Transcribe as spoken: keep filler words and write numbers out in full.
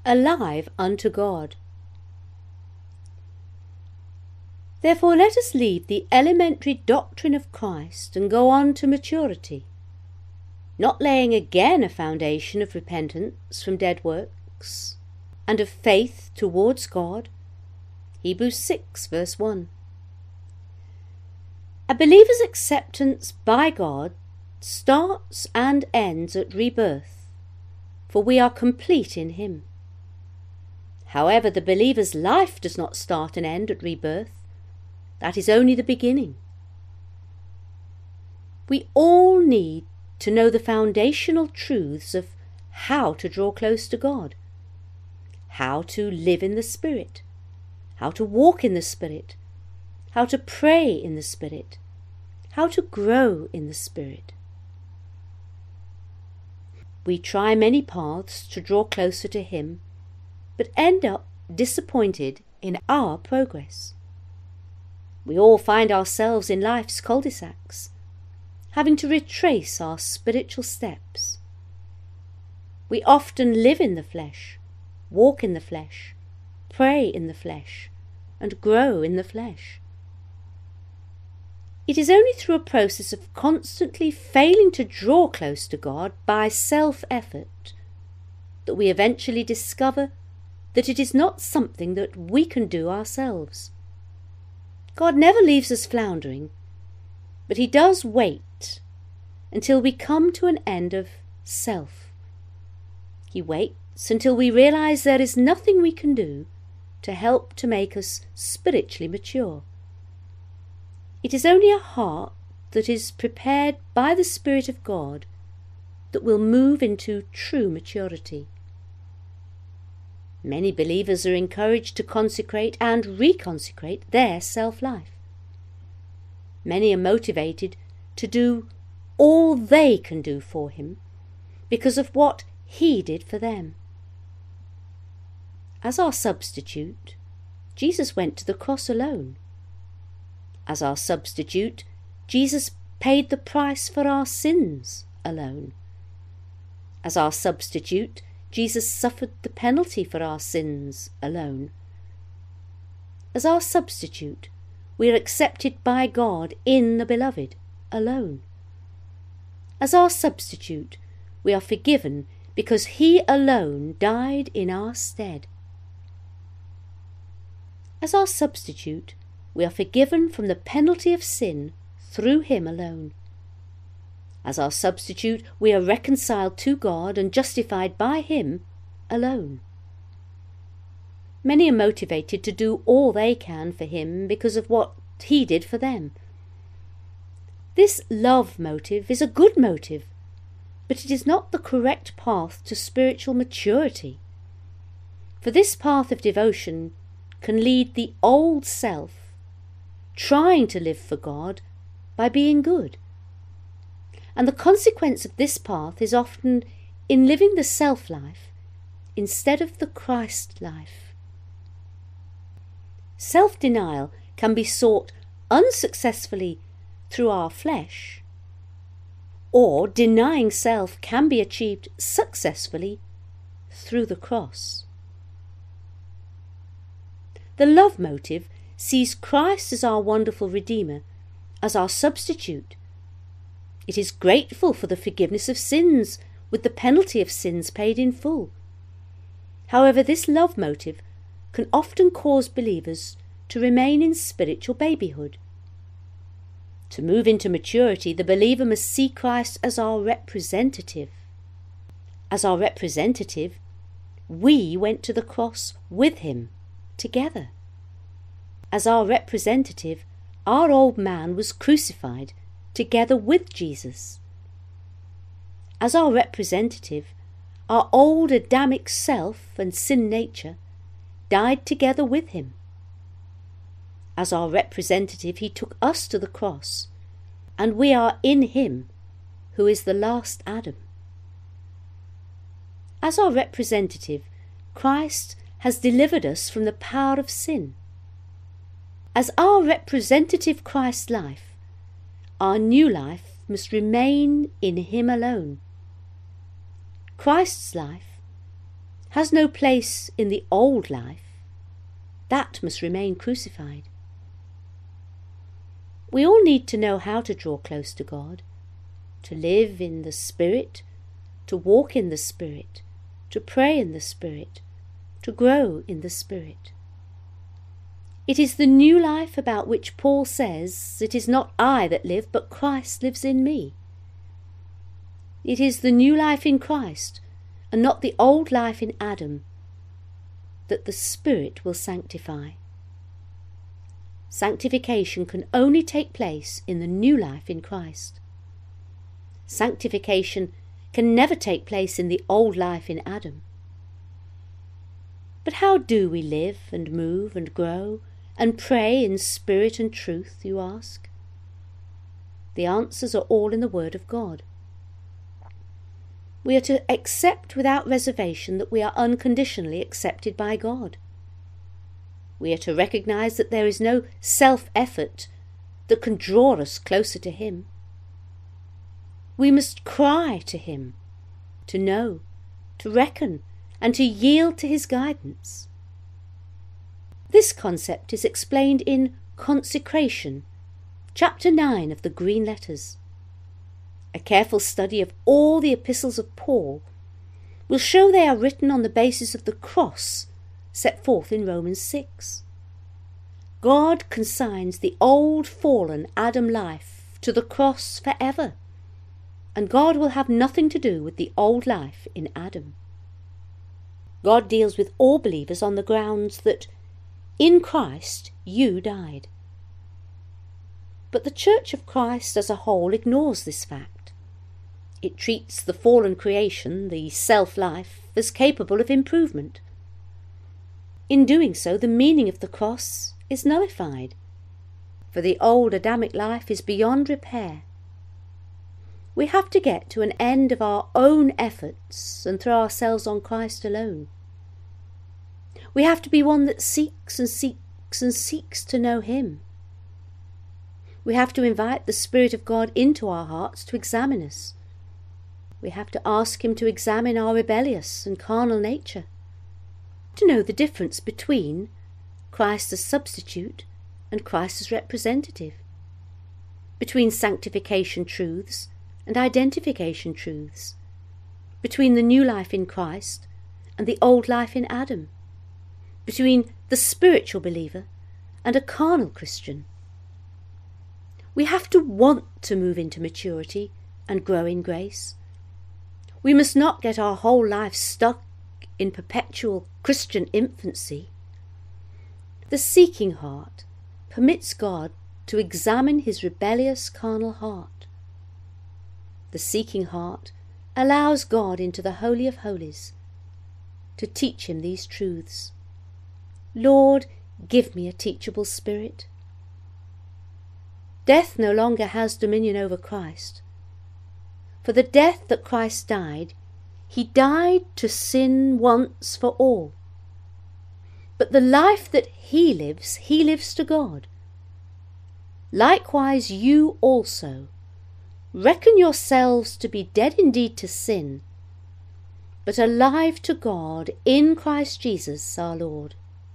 alive unto God. Therefore let us leave the elementary doctrine of Christ and go on to maturity, not laying again a foundation of repentance from dead works and of faith towards God. Hebrews six verse one. A believer's acceptance by God starts and ends at rebirth, for we are complete in him. However, the believer's life does not start and end at rebirth. That is only the beginning. We all need to know the foundational truths of how to draw close to God, how to live in the Spirit, how to walk in the Spirit, how to pray in the Spirit, how to grow in the Spirit. We try many paths to draw closer to Him, but end up disappointed in our progress. We all find ourselves in life's cul-de-sacs, having to retrace our spiritual steps. We often live in the flesh, walk in the flesh, pray in the flesh, and grow in the flesh. It is only through a process of constantly failing to draw close to God by self-effort that we eventually discover that it is not something that we can do ourselves. God never leaves us floundering, but He does wait until we come to an end of self. He waits until we realize there is nothing we can do to help to make us spiritually mature. It is only a heart that is prepared by the Spirit of God that will move into true maturity. Many believers are encouraged to consecrate and reconsecrate their self-life. Many are motivated to do all they can do for Him because of what He did for them. As our substitute, Jesus went to the cross alone. As our substitute, Jesus paid the price for our sins alone. As our substitute, Jesus suffered the penalty for our sins alone. As our substitute, we are accepted by God in the Beloved alone. As our substitute, we are forgiven because He alone died in our stead. As our substitute, we are forgiven from the penalty of sin through Him alone. As our substitute, we are reconciled to God and justified by Him alone. Many are motivated to do all they can for Him because of what He did for them. This love motive is a good motive, but it is not the correct path to spiritual maturity. For this path of devotion can lead the old self trying to live for God by being good. And the consequence of this path is often in living the self-life instead of the Christ life. Self-denial can be sought unsuccessfully through our flesh, or denying self can be achieved successfully through the cross. The love motive sees Christ as our wonderful Redeemer, as our substitute. It is grateful for the forgiveness of sins, with the penalty of sins paid in full. However, this love motive can often cause believers to remain in spiritual babyhood. To move into maturity, the believer must see Christ as our representative. As our representative, we went to the cross with Him, together. As our representative, our old man was crucified together with Jesus. As our representative, our old Adamic self and sin nature died together with Him. As our representative, He took us to the cross, and we are in Him, who is the last Adam. As our representative, Christ has delivered us from the power of sin. As our representative Christ life, our new life must remain in Him alone. Christ's life, has no place in the old life. That must remain crucified. We all need to know how to draw close to God, to live in the Spirit, to walk in the Spirit, to pray in the Spirit, to grow in the Spirit. It is the new life about which Paul says, "It is not I that live, but Christ lives in me." It is the new life in Christ, and not the old life in Adam, that the Spirit will sanctify. Sanctification can only take place in the new life in Christ. Sanctification can never take place in the old life in Adam. But how do we live and move and grow and pray in spirit and truth, you ask? The answers are all in the Word of God. We are to accept without reservation that we are unconditionally accepted by God. We are to recognise that there is no self-effort that can draw us closer to Him. We must cry to Him, to know, to reckon, and to yield to His guidance. This concept is explained in Consecration, chapter nine of the Green Letters. A careful study of all the epistles of Paul will show they are written on the basis of the cross set forth in Romans six. God consigns the old fallen Adam life to the cross forever, and God will have nothing to do with the old life in Adam. God deals with all believers on the grounds that in Christ you died. But the Church of Christ as a whole ignores this fact. It treats the fallen creation, the self-life, as capable of improvement. In doing so, the meaning of the cross is nullified, for the old Adamic life is beyond repair. We have to get to an end of our own efforts and throw ourselves on Christ alone. We have to be one that seeks and seeks and seeks to know Him. We have to invite the Spirit of God into our hearts to examine us. We have to ask Him to examine our rebellious and carnal nature, to know the difference between Christ as substitute and Christ as representative, between sanctification truths and identification truths, between the new life in Christ and the old life in Adam, between the spiritual believer and a carnal Christian. We have to want to move into maturity and grow in grace. We must not get our whole life stuck in perpetual Christian infancy. The seeking heart permits God to examine his rebellious carnal heart. The seeking heart allows God into the Holy of Holies to teach him these truths. Lord, give me a teachable spirit. Death no longer has dominion over Christ. For the death that Christ died, he died to sin once for all. But the life that he lives, he lives to God. Likewise you also, reckon yourselves to be dead indeed to sin, but alive to God in Christ Jesus our Lord.